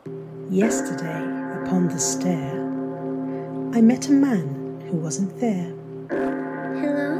Yesterday, upon the stair, I met a man who wasn't there. Hello?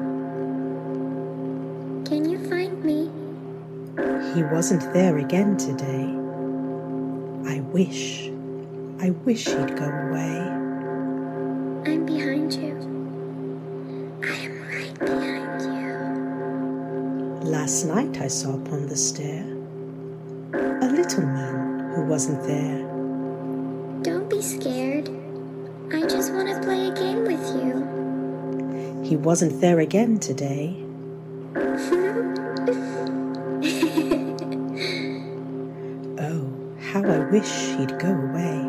Can you find me? He wasn't there again today. I wish he'd go away. I'm behind you. I am right behind you. Last night I saw upon the stair a little man who wasn't there. Don't be scared. I just want to play a game with you. He wasn't there again today. Oh, how I wish he'd go away.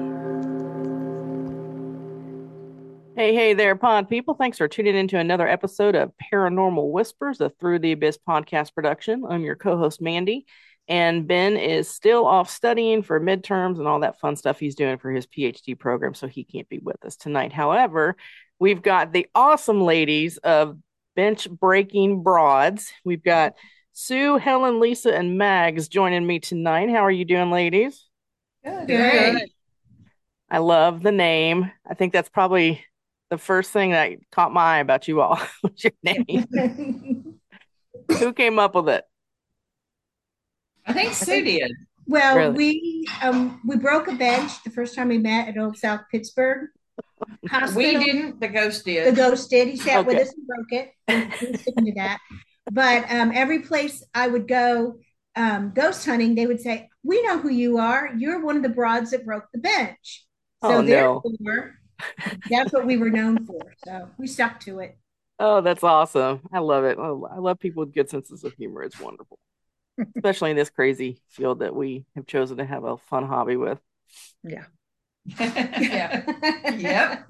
Hey there, pod people. Thanks for tuning in to another episode of Paranormal Whispers, a Through the Abyss podcast production. I'm your co-host, Mandy, and Ben is still off studying for midterms and all that fun stuff he's doing for his PhD program, so he can't be with us tonight. However, we've got the awesome ladies of Bench Breaking Broads. We've got Sue, Helen, Lisa, and Mags joining me tonight. How are you doing, ladies? Good. I love the name. I think that's probably the first thing that caught my eye about you all was your name. Who came up with it? I think Sue did. Well, Really? we broke a bench the first time we met at Old South Pittsburgh Hospital. We didn't. The ghost The did. ghost did. He sat with Okay. us and broke it. We're sticking to that. But every place I would go ghost hunting, they would say, "We know who you are. You're one of the broads that broke the bench." So Oh, no. therefore, that's what we were known for. So we stuck to it. Oh, that's awesome. I love it. Oh, I love people with good senses of humor. It's wonderful. Especially in this crazy field that we have chosen to have a fun hobby with. Yeah. Yep.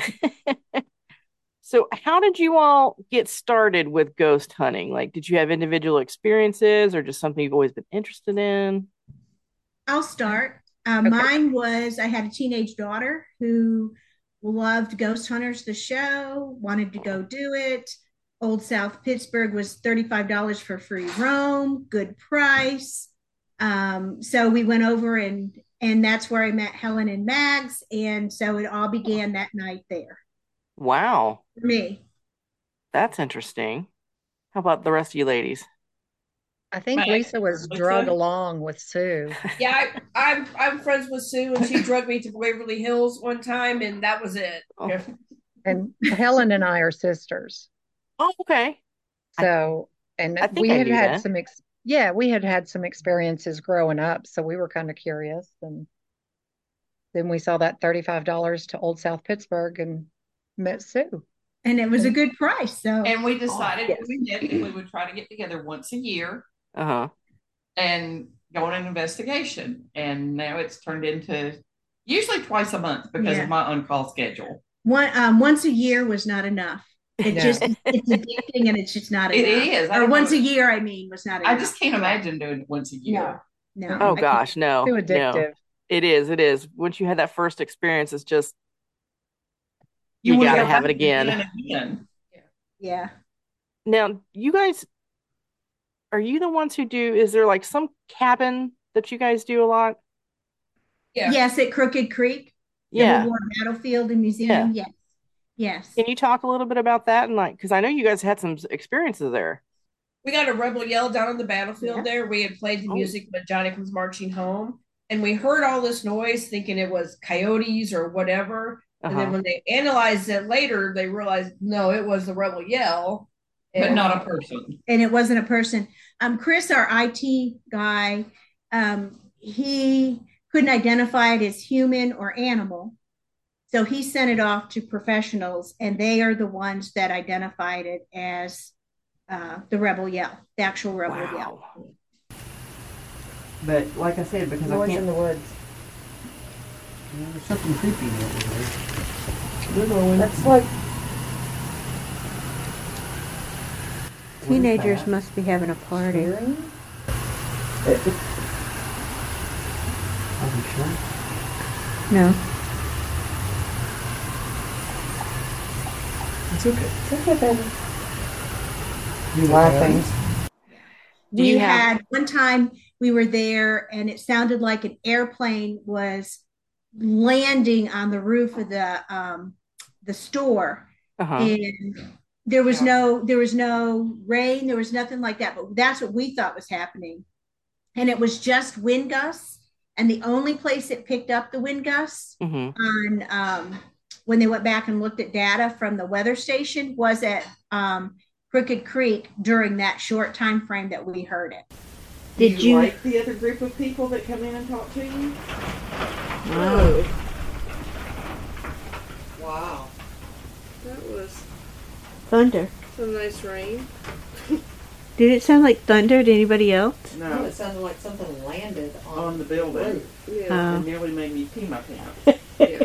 So, how did you all get started with ghost hunting? Like, did you have individual experiences or just something you've always been interested in? I'll start. Mine was I had a teenage daughter who loved Ghost Hunters, the show, wanted to go do it. Old South Pittsburgh was $35 for free roam, good price. So we went over and that's where I met Helen and Mags. And so it all began that night there Wow, for me. that's interesting. How about the rest of you ladies? I think Max, Lisa was Lisa? drug along with Sue. Yeah, I'm friends with Sue, and she drugged me to Waverly Hills one time, and that was it. Oh. And Helen and I are sisters. Oh, okay. So, and I think we I had knew had that. we had had some experiences growing up, so we were kind of curious. And then we saw that $35 to Old South Pittsburgh and met Sue. And it was a good price. So And we decided Yes. we would try to get together once a year Uh-huh. and go on an investigation. And now it's turned into usually twice a month because Yeah. of my on-call schedule. once a year was not enough. It No. just it's addicting and it's just not It enough. is. I Or don't once know. a year, I mean, was not enough. I just can't imagine doing it once a year. No. Oh I gosh, no. Too No. addictive. It is. Once you had that first experience, it's just You you wanna gotta go have back it again. and again. Yeah. Now, you guys, are you the ones who do, is there like some cabin that you guys do a lot? Yeah. Yes, at Crooked Creek, the Yeah. War Battlefield and Museum. Yes. Yes. Can you talk a little bit about that? And like, because I know you guys had some experiences there. We got a rebel yell down on the battlefield Yeah. there. We had played the Oh. music when Johnny Comes Marching Home, and we heard all this noise thinking it was coyotes or whatever. And then Uh-huh. when they analyzed it later, they realized no, it was the rebel yell. But And- not a person. And it wasn't a person. Chris, our IT guy, he couldn't identify it as human or animal. So he sent it off to professionals, and they are the ones that identified it as the rebel yell, the actual rebel yell. Wow. But like I said, because Noise in the woods. There's something creepy over there. That's like Teenagers must be having a party. Are you sure? No. It's okay. It's okay, baby. You Laughing. Do We you have- had one time we were there, and it sounded like an airplane was landing on the roof of the store. Uh-huh. And there was no rain, there was nothing like that, but that's what we thought was happening. And it was just wind gusts, and the only place it picked up the wind gusts on when they went back and looked at data from the weather station was at Crooked Creek during that short time frame that we heard it. Did you like the other group of people that come in and talk to you? No. Wow. That was Thunder. some nice rain. Did it sound like thunder to anybody else? No, it sounded like something landed on the building. Yeah. It nearly made me pee my pants. Yeah.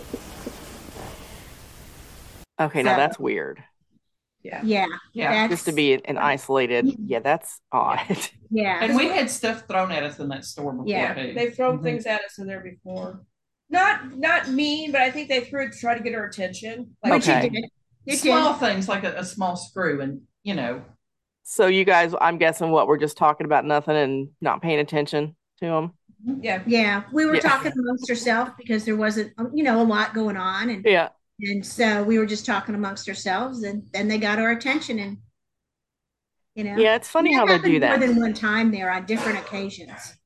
Okay, now that's weird. Yeah. Just to be an isolated, that's odd. Yeah. And we had stuff thrown at us in that store before. Yeah. Too. They've thrown things at us in there before. Not mean, but I think they threw it to try to get our attention. But Okay. you did. You Small did. things like a small screw, and So you guys, I'm guessing what we're just talking about nothing and not paying attention to them. Yeah. Yeah, we were Yeah. talking amongst ourselves because there wasn't, a lot going on, and Yeah. so we were just talking amongst ourselves, and then they got our attention, and Yeah, it's funny And how it they happened do that. more than one time there on different occasions.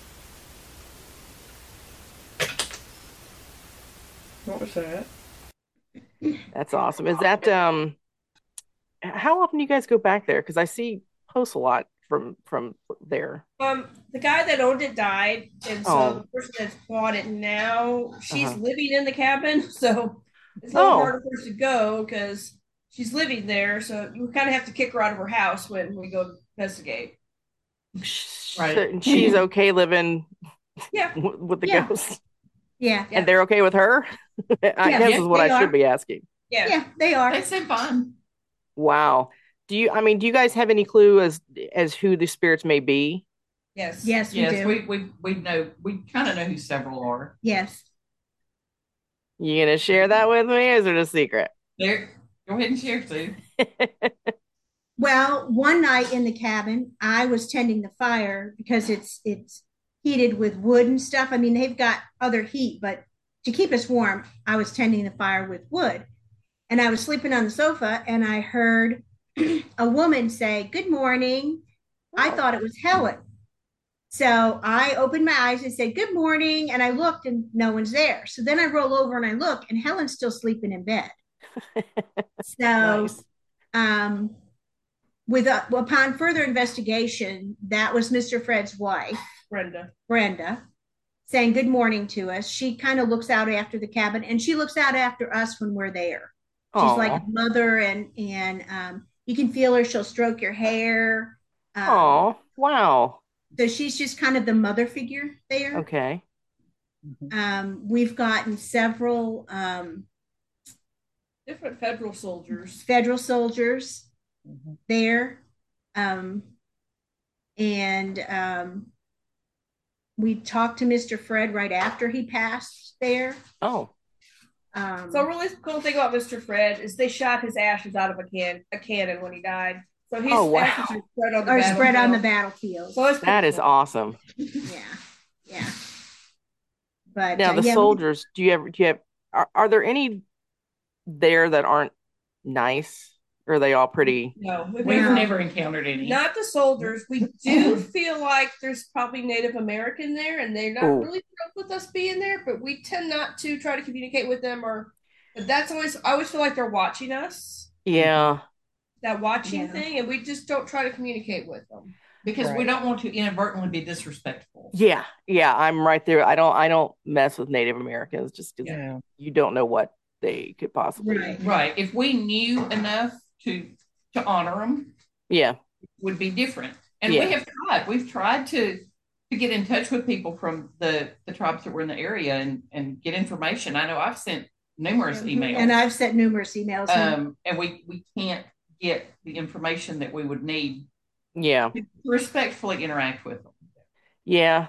What was that? That's awesome. Is that how often do you guys go back there? Because I see posts a lot from there. The guy that owned it died, and so Oh. the person that's bought it now, she's Uh-huh. living in the cabin, so it's a little Oh. harder for us to go because she's living there. So you kind of have to kick her out of her house when we go investigate. Right. And she's okay living Yeah. with the Yeah. ghost, Yeah, and they're okay with her. I Yeah, guess yeah, is what they I should are. be asking. Yeah. yeah, they are. they seem fine. Wow. Do you guys have any clue as who the spirits may be? Yes. Yes, we Yes, do. we know. We kind of know who several are. Yes. You gonna share that with me, or is it a secret? There, go ahead and share too. Well, one night in the cabin, I was tending the fire because it's heated with wood and stuff. I mean, they've got other heat, but to keep us warm, I was tending the fire with wood. And I was sleeping on the sofa, and I heard a woman say, "Good morning." I thought it was Helen. So I opened my eyes and said, "Good morning." And I looked, and no one's there. So then I roll over and I look, and Helen's still sleeping in bed. So, Nice. upon further investigation, that was Mr. Fred's wife, Brenda, saying good morning to us. She kind of looks out after the cabin, and she looks out after us when we're there. She's Aw. like a mother, and you can feel her. She'll stroke your hair. Oh, wow. So she's just kind of the mother figure there. Okay. We've gotten several Different federal soldiers. federal soldiers there. We talked to Mr. Fred right after he passed there. Oh, So a really cool thing about Mr. Fred is they shot his ashes out of a cannon when he died. So his Oh, wow. ashes are spread on the Or spread on the battlefield. battlefield. So it's that is awesome. Yeah. But Now the yeah, soldiers, do you have are there any there that aren't nice? Or are they all pretty? No, We've No. never encountered any. not the soldiers. We do feel like there's probably Native American there, and they're not Ooh. really thrilled with us being there. But we tend not to try to communicate with them, but that's I always feel like they're watching us. Yeah. That watching Yeah. thing, and we just don't try to communicate with them. Because we Right. don't want to inadvertently be disrespectful. Yeah. Yeah. I'm right there. I don't mess with Native Americans just because Yeah. you don't know what they could possibly. Right. Right. If we knew enough to honor them, Yeah. it would be different. And Yeah. we have tried. We've tried to get in touch with people from the tribes that were in the area and get information. I know I've sent numerous emails. and I've sent numerous emails. And we can't get the information that we would need Yeah. to respectfully interact with them. Yeah.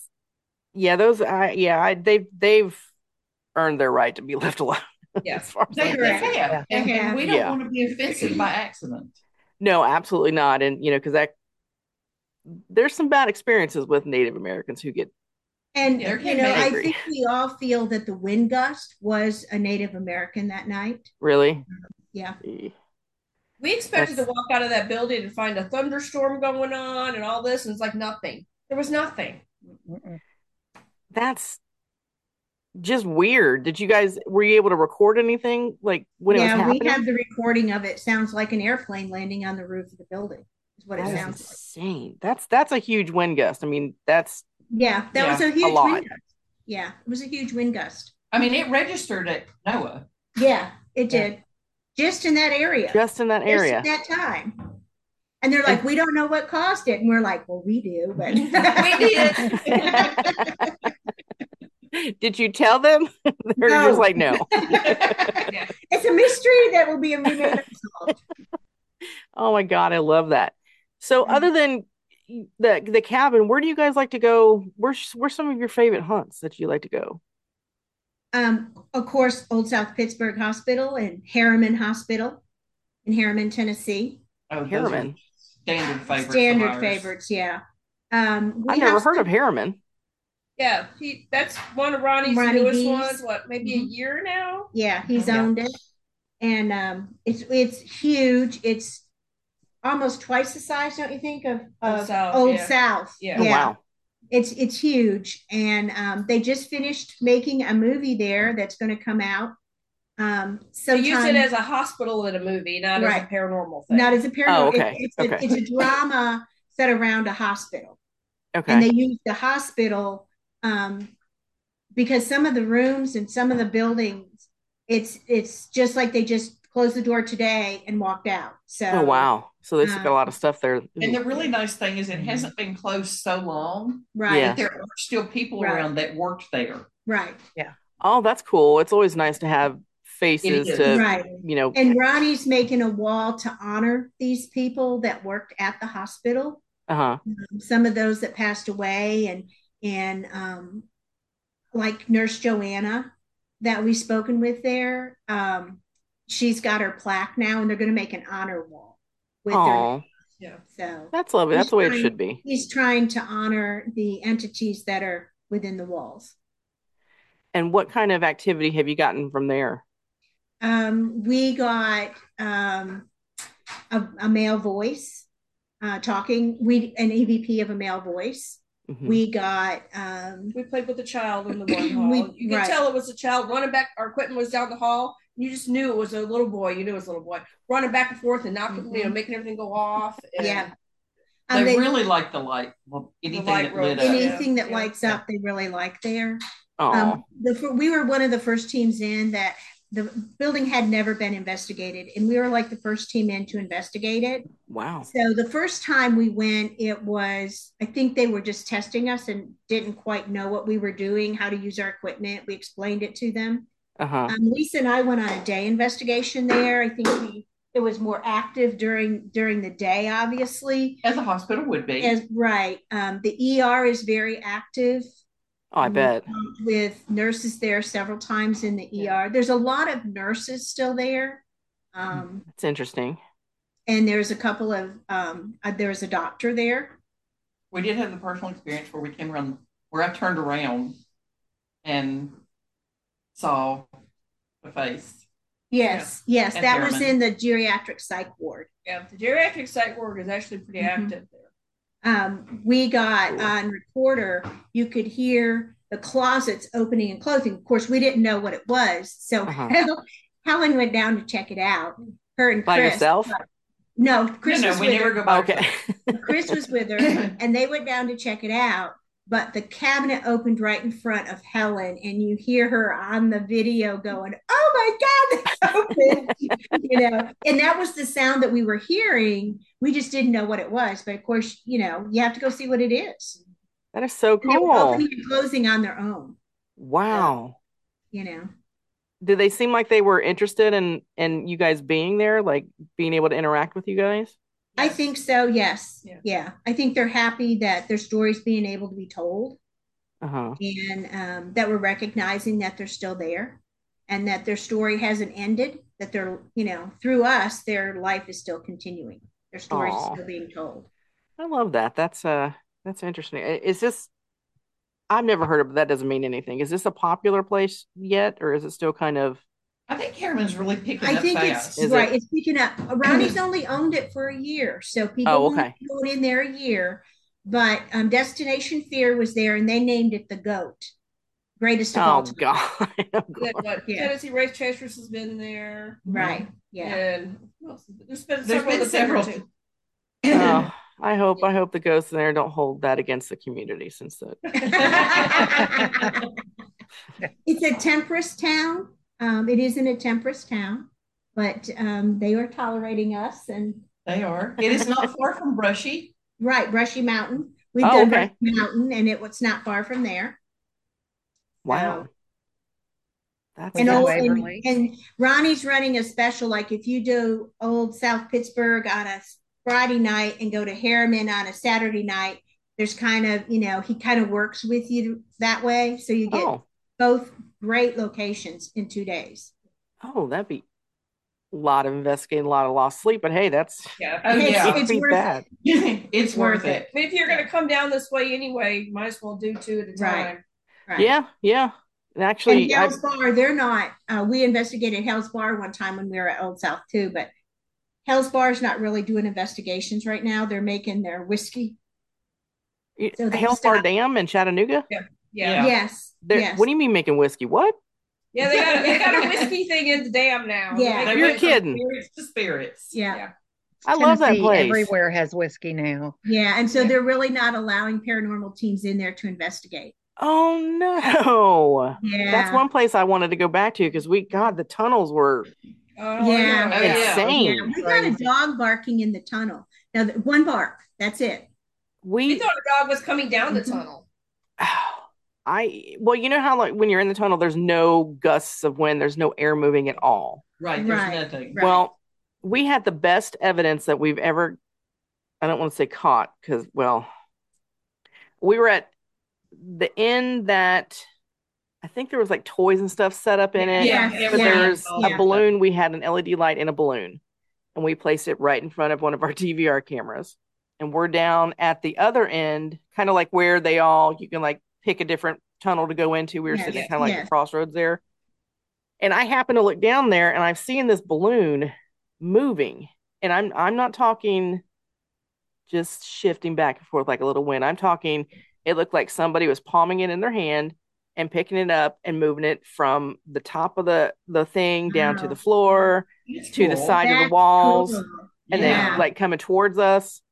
They've earned their right to be left alone. Yeah. As far as They I'm Correct. concerned. have. And Yeah. we don't Yeah. want to be offensive by accident. No, absolutely not. And because there's some bad experiences with Native Americans who get And, There you can know, be. I angry. think we all feel that the wind gust was a Native American that night. Really. Yeah. We expected to That's- walk out of that building and find a thunderstorm going on and all this, and it's like nothing. There was nothing. Mm-mm. That's just weird. Were you able to record anything like when it was Yeah, we happening? have the recording of it. Sounds like an airplane landing on the roof of the building, is what it That is sounds like. insane. That's a huge wind gust. I mean, that's Yeah, that was Yeah, a huge lot. wind gust. Yeah, it was a huge wind gust. I mean, it registered at NOAA. Yeah, it did. Just in that area. just in that Just area. at that time. And they're like, we don't know what caused it. And we're like, well, we do, but We did. Did you tell them? They're No. just like, no. Yeah. It's a mystery that will be remain unsolved. Oh my God, I love that. So other than the cabin, where do you guys like to go? Where's some of your favorite hunts that you like to go? Of course, Old South Pittsburgh Hospital and Harriman Hospital in Harriman, Tennessee. Oh, those are Harriman. standard favorites. of Standard ours. favorites, yeah. We I've never have heard of some- Harriman. Yeah, that's one of Ronnie's Ronnie newest B's. ones. What, maybe a Mhm. year now? Yeah, he's Yeah. owned it, and it's huge. It's almost twice the size, don't you think, of Old South, Old yeah. South? Yeah. Oh, wow. It's huge, and they just finished making a movie there that's going to come out. So use it sometime- as a hospital in a movie, not Right. as a paranormal thing. not as a paranormal. Oh, okay. It's a drama set around a hospital, Okay. and they use the hospital because some of the rooms and some of the buildings, it's just like they just closed the door today and walked out. So Oh wow. So they still got a lot of stuff there. And the really nice thing is it hasn't been closed so long right, Yeah. that there are still people Right. around that worked there. right, Oh, that's cool. It's always nice to have faces It is. to, right. you know, And Ronnie's making a wall to honor these people that worked at the hospital. uh-huh. Some of those that passed away, and like Nurse Joanna that we've spoken with there. She's got her plaque now, and they're going to make an honor wall with her. Oh, Yeah. So that's lovely. That's the way it He's should be. He's trying to honor the entities that are within the walls. And what kind of activity have you gotten from there? We got a male voice talking. An EVP of a male voice. Mhm. We got We played with a child in the one hall. You could right. tell it was a child running back. Our equipment was down the hall. You just knew it was a little boy. You knew it was a little boy running back and forth and knocking, making everything go off. And yeah. They really like the light. Well, anything light that road. lit up. Anything that Yeah. lights up, they really like there. Oh, We were one of the first teams in that the building had never been investigated, and we were like the first team in to investigate it. wow. So the first time we went, I think they were just testing us and didn't quite know what we were doing, how to use our equipment. We explained it to them. Uh-huh. Lisa and I went on a day investigation there. I think it was more active during the day, obviously. As a hospital would be. Right. The ER is very active. Oh, I bet. With nurses there several times in the ER. There's a lot of nurses still there. That's interesting. And there's a couple of, there's a doctor there. We did have the personal experience where we came around, where I turned around and saw the face. Yes, yes, And that was Harriman. in the geriatric psych ward. Yeah, the geriatric psych ward is actually pretty active there. We got on recorder, you could hear the closets opening and closing. Of course, we didn't know what it was. So Helen went down to check it out. Her and By Chris. yourself? No, Chris No, was we with never her. go back. Okay. Chris was with her, and they went down to check it out. But the cabinet opened right in front of Helen, and you hear her on the video going, "Oh my God, it's open!" And that was the sound that we were hearing. We just didn't know what it was, but of course, you have to go see what it is. That is so And they were cool. opening and closing on their own. Wow. Did they seem like they were interested in you guys being there, like being able to interact with you guys? I think so. Yes. Yeah. I think they're happy that their story's being able to be told, Uh-huh. and that we're recognizing that they're still there, and that their story hasn't ended. That they're, through us, their life is still continuing. Their story is Aw. still being told. I love that. That's interesting. Is this? I've never heard of it. That doesn't mean anything. Is this a popular place yet, or is it still kind of? I think Harriman's really picking I up think fast. it's right. It's picking up. Ronnie's only owned it for a year, so people Oh, won't okay. be going in there a year. But Destination Fear was there, and they named it the GOAT, greatest of all Oh time. God. Oh, Then God. what? Yeah. Tennessee Race Chasers has been there. Right. Yeah. And who else? There's been There's several. been that's been there, several. too. Oh, I hope the ghosts in there don't hold that against the community, since that. It's a temperance town. It isn't a temperance town, but they are tolerating us. And They are. It is not far from Brushy. right, Brushy Mountain. We've Oh, done okay. Brushy Mountain, and it was not far from there. Wow. That's We And, did old, Waverly. and Ronnie's running a special, like if you do Old South Pittsburgh on a Friday night and go to Harriman on a Saturday night, there's kind of, he kind of works with you that way. So you get Oh, both great locations in 2 days. that'd be a lot of investigating, a lot of lost sleep. But hey, that's Yeah. Oh, It's- yeah. can't it's beat worth that. It's worth it. I mean, if you're going to come down this way anyway, you might as well do two at a Right. time. Right. Yeah, yeah. And actually, And Hell's Bar, they're not. We investigated Hell's Bar one time when we were at Old South too, but Hell's Bar is not really doing investigations right now. They're making their whiskey. So they Hell's Bar stopped. Dam in Chattanooga. Yeah. Yeah. Yes. Yes. What do you mean making whiskey? What? Yeah, they got a whiskey thing in the dam now. Yeah. They You're went from- kidding. Spirits to spirits. Yeah. I love that Tennessee place. everywhere has whiskey now. Yeah. And so Yeah. they're really not allowing paranormal teams in there to investigate. Oh no. Yeah. That's one place I wanted to go back to because the tunnels were Oh, Yeah. Oh, yeah. insane. Yeah. We got a dog barking in the tunnel. Now, one bark. That's it. We We thought a dog was coming down the Mhm. tunnel. well, you know how like when you're in the tunnel, there's no gusts of wind, there's no air moving at all. Right. There's Right. nothing. Right. Well, we had the best evidence that we've ever, I don't want to say caught, because, well, we were at the inn that I think there was like toys and stuff set up in it. Yeah. Yeah. But Yeah. there's Yeah. a balloon. We had an LED light in a balloon, and we placed it right in front of one of our DVR cameras. And we're down at the other end, kind of like where you can like pick a different tunnel to go into. We were Yes. sitting kind of like Yes. the crossroads there. And I happen to look down there, and I've seen this balloon moving. And I'm not talking just shifting back and forth like a little wind. I'm talking, it looked like somebody was palming it in their hand and picking it up and moving it from the top of the thing down to Wow. the floor It's to the cool. side of That's the walls cool. and Yeah. then like coming towards us.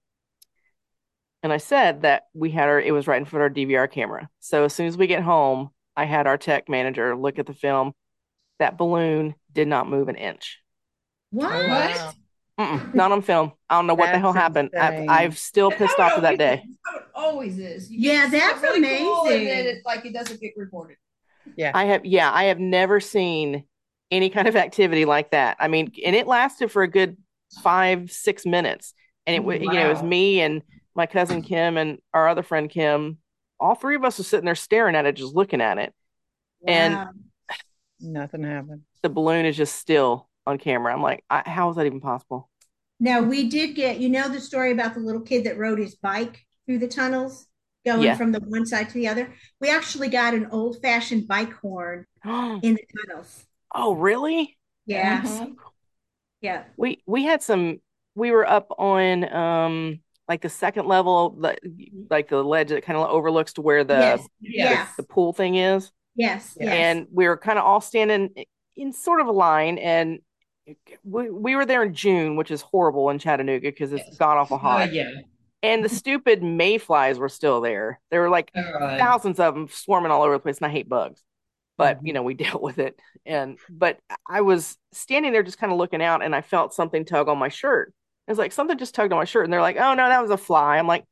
And I said that it was right in front of our DVR camera. So as soon as we get home, I had our tech manager look at the film. That balloon did not move an inch. What? What? Not on film. I don't know what the That's hell happened. insane. I've still That's pissed how it off to that always day. is. That's how it always is. Yeah, get that's something really cool, and amazing. then it doesn't get reported. I have never seen any kind of activity like that. I mean, and it lasted for a good 5-6 minutes. And it was Wow. me and my cousin Kim and our other friend Kim. All three of us were sitting there staring at it, just looking at it. And Wow. Nothing happened. the balloon is just still on camera. I'm like, how is that even possible? Now we did get, the story about the little kid that rode his bike through the tunnels, going Yeah. from the one side to the other. We actually got an old-fashioned bike horn in the tunnels. Oh, really? Yeah. Mhm. Yeah. We had some. We were up on like the second level, like the ledge that kind of overlooks to where the Yes. Yes. the pool thing is. Yes. Yes. And we were kind of all standing in sort of a line, and we were there in June, which is horrible in Chattanooga because it's god awful hot. Yeah. And the stupid mayflies were still there. There were like God. thousands of them swarming all over the place, and I hate bugs. But Mhm. we dealt with it. But I was standing there just kind of looking out, and I felt something tug on my shirt. It was like something just tugged on my shirt, and they're like, "Oh no, that was a fly." I'm like,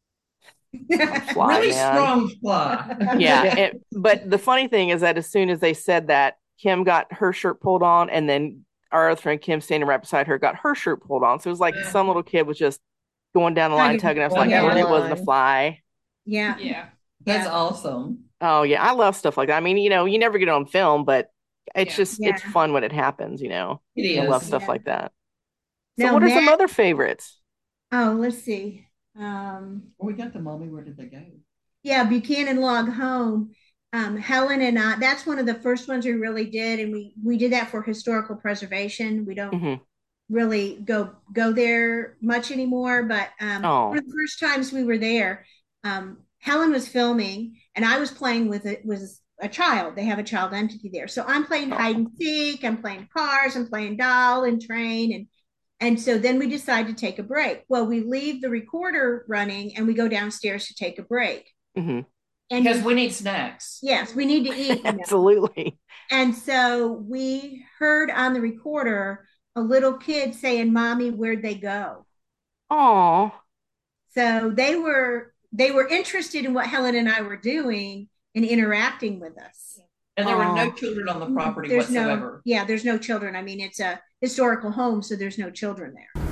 "Fly, Really man." strong fly. Yeah. But the funny thing is that as soon as they said that, Kim got her shirt pulled on, and then our other friend Kim, standing right beside her, got her shirt pulled on. So it was like some little kid was just going down the line, tugging us, like, Yeah. it wasn't a fly. Yeah. Yeah. That's Yeah. awesome. Oh yeah, I love stuff like that. I mean, you never get it on film, but it's Yeah. just it's Yeah. fun when it happens. It I is. love stuff Yeah. like that. So, Now, what are some Matt- other favorites? Oh, let's see. We got the mommy. Where did they go? Yeah, Buchanan Log Home. Helen and I, that's one of the first ones we really did, and we did that for historical preservation. We don't Mm-hmm. really go there much anymore, but one of the first times we were there, Helen was filming, and I was playing with it was a child. They have a child entity there, so I'm playing hide and seek. I'm playing cars. I'm playing doll and train, and so then we decide to take a break. Well, we leave the recorder running, and we go downstairs to take a break. Mm-hmm. And because we need snacks. Yes, we need to eat. Absolutely. And so we heard on the recorder a little kid saying, "Mommy, where'd they go?" Oh. So they were interested in what Helen and I were doing and interacting with us. And there were no children on the property whatsoever. There's no children. I mean, it's a historical home, so there's no children there.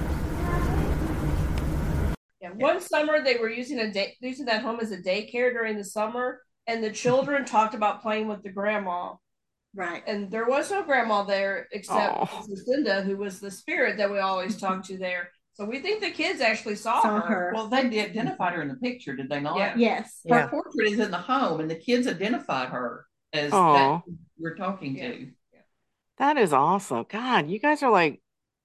Yeah, one summer they were using that home as a daycare during the summer, and the children talked about playing with the grandma. Right. And there was no grandma there except Lucinda, who was the spirit that we always talked to there. So we think the kids actually saw her. Well, they identified her in the picture, did they not? Yeah. Yes. Her portrait is in the home, and the kids identified her as that we're talking to. That is awesome. God, you guys are like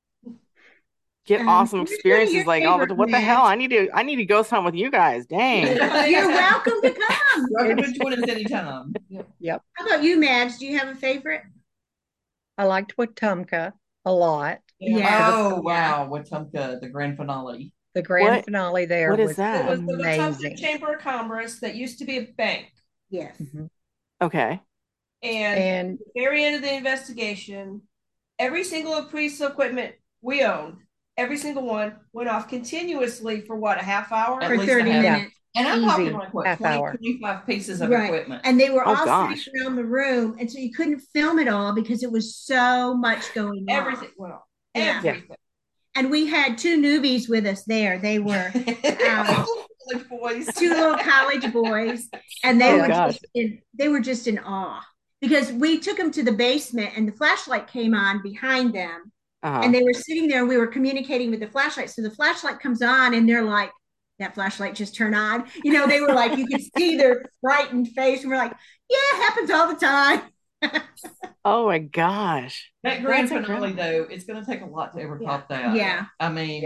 get awesome experiences like all the what the hell? I need to go hunt with you guys. Dang. You're welcome to come. Welcome to join us anytime. Yep. How about you, Mads? Do you have a favorite? I liked Wetumpka a lot. Yeah. Oh wow, Wetumpka, the grand finale. The grand finale there was that? It was the amazing. Wetumpka Chamber of Commerce that used to be a bank. Yes. Mm-hmm. Okay. And at the very end of the investigation, every single piece of equipment we owned, every single one went off continuously for what, a half hour? For 30 minutes. And I'm Easy. talking like what, Half 20, hour. 25 pieces of Right. equipment. And they were all gosh. sitting around the room, and so you couldn't film it all because it was so much going on. Everything. Well, Yeah. everything. And we had two newbies with us there. They were College boys. two little college boys, and they were just in awe because we took them to the basement, and the flashlight came on behind them, and they were sitting there. We were communicating with the flashlight, so the flashlight comes on, and they're like, "That flashlight just turned on." You know, they were like, you could see their frightened face, and we're like, "Yeah, it happens all the time." Oh my gosh. That grand finale, though, it's going to take a lot to ever top that. Yeah. I mean,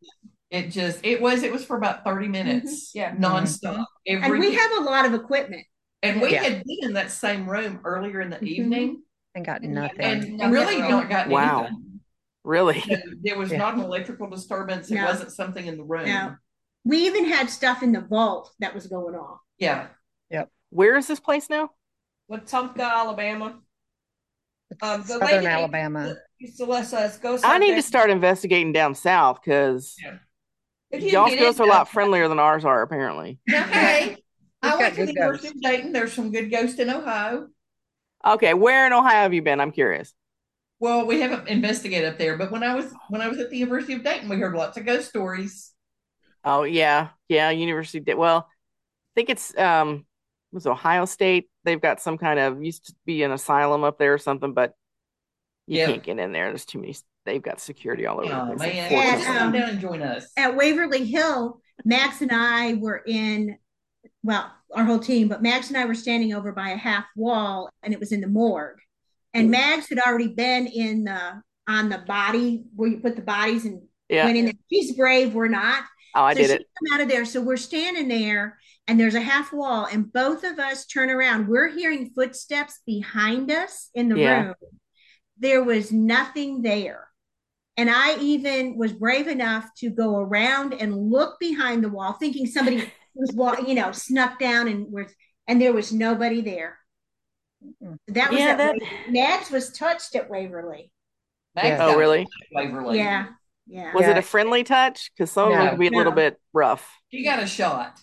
it was for about 30 minutes. Yeah. Nonstop. And we have a lot of equipment. And we had been in that same room earlier in the evening. And got nothing. And really not gotten anything. Really? So there was not an electrical disturbance. It wasn't something in the room. No. We even had stuff in the vault that was going off. Yeah. Yep. Where is this place now? Wetumpka, Alabama. The Southern lady Alabama. used to let us go. I need to start investigating down south because y'all's ghosts are a lot friendlier than ours are, apparently. Okay. I went to good the University of Dayton. There's some good ghosts in Ohio. Okay, where in Ohio have you been? I'm curious. Well, we haven't investigated up there, but when I was at the University of Dayton, we heard lots of ghost stories. Oh yeah, University. Well, I think it's was Ohio State. They've got some kind of used to be an asylum up there or something, but you can't get in there. There's too many. They've got security all over. Oh the place. man, just come down and join us at Waverly Hill. Max and I were in. Well, our whole team, but Max and I were standing over by a half wall, and it was in the morgue. And Max had already been on the body where you put the bodies and went in there. She's brave, we're not. Oh, I did it. Come out of there. So we're standing there, and there's a half wall, and both of us turn around. We're hearing footsteps behind us in the room. There was nothing there. And I even was brave enough to go around and look behind the wall, thinking somebody was, snuck down and there was nobody there. That was Max was touched at Waverly. Oh, really? Waverly. Yeah. Was it a friendly touch? Because some of them could be a little bit rough. You got a shot.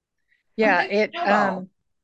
Yeah,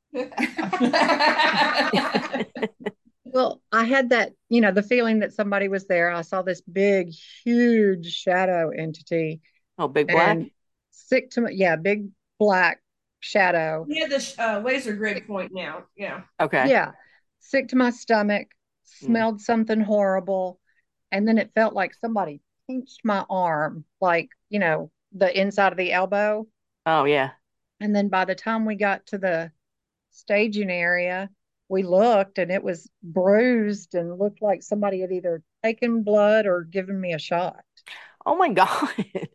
well, I had that, the feeling that somebody was there. I saw this big, huge shadow entity. Oh, big black? Big black shadow. We had this laser grid point now. Yeah. Okay. Yeah. Sick to my stomach, smelled something horrible. And then it felt like somebody pinched my arm, like, the inside of the elbow. Oh, yeah. And then by the time we got to the staging area, we looked and it was bruised and looked like somebody had either taken blood or given me a shot. Oh my God.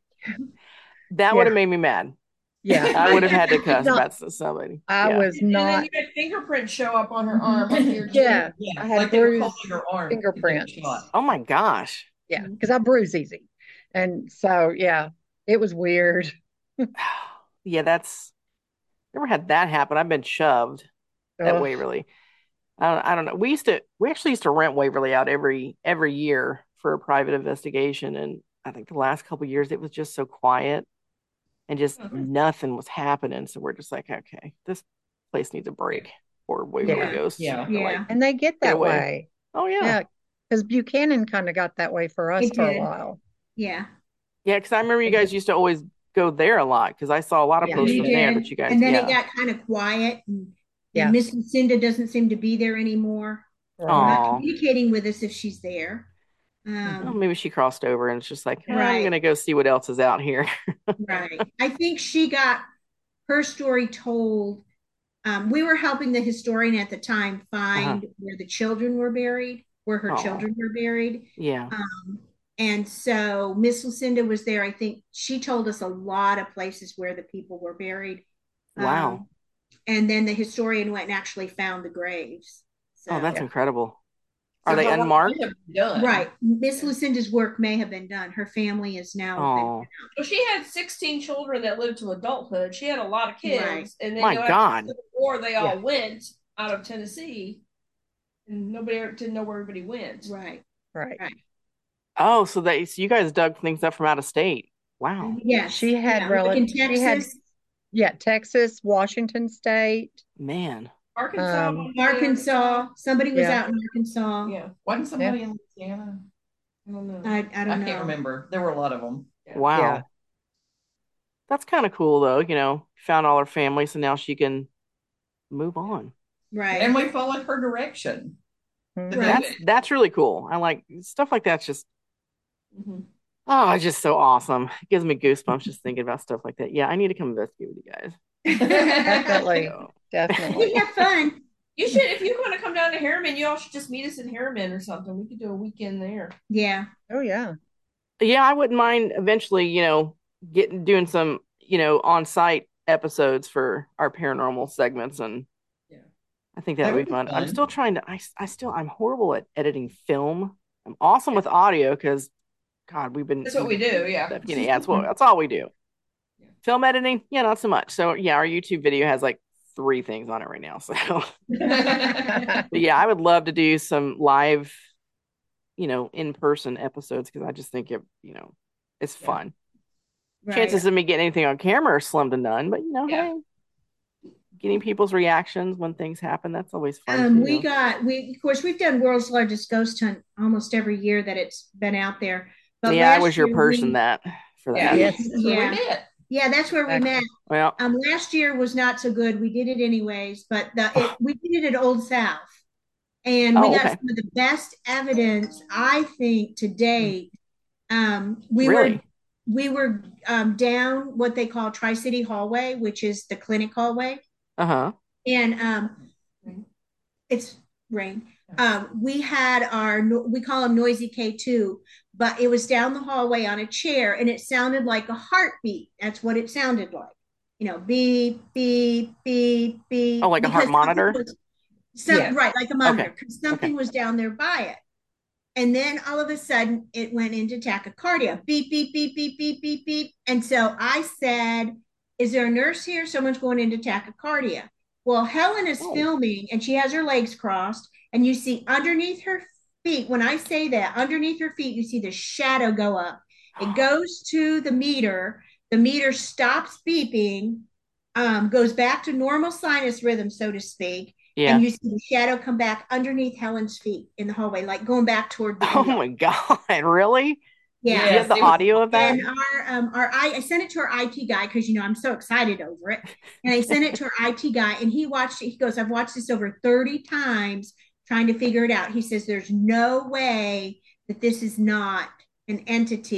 That would have made me mad. Yeah. I would have had to cuss about somebody. I was And not. then you had fingerprints show up on her arm. Like Yeah. Yeah, I had like they were bruised holding her arm. fingerprints. Oh my gosh. Yeah, because I bruise easy. And so, yeah, it was weird. Yeah, never had that happen. I've been shoved at Ugh. Waverly. I don't know. We actually used to rent Waverly out every year for a private investigation, and I think the last couple of years it was just so quiet and just nothing was happening. So we're just like, okay, this place needs a break or Waverly Ghosts. Yeah. Like, And they get that way. Oh yeah. Yeah, because Buchanan kind of got that way for us for a while. Yeah. Yeah, because I remember you guys used to always go there a lot because I saw a lot of posters there that you guys. And then it got kind of quiet, and Miss Lucinda doesn't seem to be there anymore. Not communicating with us if she's there. Well, maybe she crossed over and it's just like, I'm Right. gonna go see what else is out here. Right. I think she got her story told. We were helping the historian at the time find where the children were buried, where her children were buried. Yeah. And so Miss Lucinda was there. I think she told us a lot of places where the people were buried. Wow. And then the historian went and actually found the graves. So, that's incredible. So Are they unmarked? Right. Miss Lucinda's work may have been done. Her family is now. Oh. Well, she had 16 children that lived to adulthood. She had a lot of kids. Right. And then My after God. the Civil War, they all went out of Tennessee. And nobody didn't know where everybody went. Right. Oh, so you guys dug things up from out of state. Wow. Yeah. She had relatives. Texas. She had Texas, Washington State. Man. Arkansas. Somebody was out in Arkansas. Yeah. Wasn't somebody in Louisiana? I don't know. I don't know. I can't remember. There were a lot of them. Wow. Yeah. That's kind of cool though, found all her family, so now she can move on. Right. And we followed her direction. That's really cool. I like stuff like that's just it's just so awesome. It gives me goosebumps just thinking about stuff like that. Yeah, I need to come investigate with you guys. Definitely. We have fun. You should, if you want to come down to Harriman, you all should just meet us in Harriman or something. We could do a weekend there. Yeah. Oh yeah. Yeah, I wouldn't mind eventually, doing some, on-site episodes for our paranormal segments, and I think that would be fun. I'm still trying to. I'm horrible at editing film. I'm awesome with audio because, God, we've been. That's what we do. Yeah. That's all we do. Yeah. Film editing, not so much. So yeah, our YouTube video has like 3 things on it right now. So, but yeah, I would love to do some live, in-person episodes because I just think it's fun. Right. Chances of me getting anything on camera are slim to none, but hey, getting people's reactions when things happen, that's always fun. Of course we've done World's Largest Ghost Hunt almost every year that it's been out there. But I was your person for that. Yes. Yeah, that's where we met. Well, last year was not so good. We did it anyways, but we did it at Old South, and we got some of the best evidence I think to date. We were down what they call Tri-City Hallway, which is the clinic hallway. And it's rain. We had we call them Noisy K2, but it was down the hallway on a chair, and it sounded like a heartbeat. That's what it sounded like. Beep, beep, beep, beep. Oh, like a heart monitor? Right, like a monitor, because something was down there by it. And then all of a sudden, it went into tachycardia. Beep, beep, beep, beep, beep, beep, beep. And so I said, is there a nurse here? Someone's going into tachycardia. Well, Helen is filming, and she has her legs crossed, and you see underneath her feet, when I say that, underneath her feet, you see the shadow go up. It goes to the meter. The meter stops beeping, goes back to normal sinus rhythm, so to speak. Yeah. And you see the shadow come back underneath Helen's feet in the hallway, like going back toward the window. Oh my God, really? Yeah. You have the audio of that? And I sent it to our IT guy because I'm so excited over it. And I sent it to our IT guy, and he watched it. He goes, I've watched this over 30 times trying to figure it out. He says, there's no way that this is not an entity